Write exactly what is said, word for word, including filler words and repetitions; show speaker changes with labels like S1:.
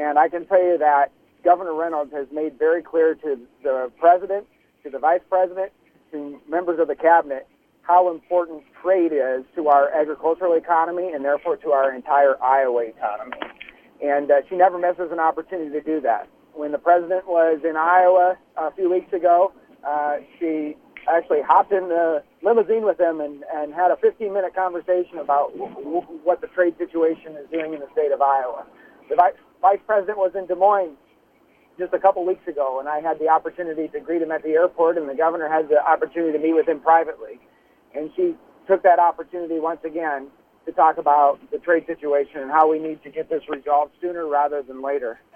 S1: And I can tell you that Governor Reynolds has made very clear to the president, to the vice president, to members of the cabinet, how important trade is to our agricultural economy and therefore to our entire Iowa economy. And uh, she never misses an opportunity to do that. When the president was in Iowa a few weeks ago, uh, she actually hopped in the limousine with him and, and had a fifteen-minute conversation about w- w- what the trade situation is doing in the state of Iowa. The vice, vice president was in Des Moines just a couple weeks ago, and I had the opportunity to greet him at the airport, and the governor had the opportunity to meet with him privately. And she took that opportunity once again to talk about the trade situation and how we need to get this resolved sooner rather than later.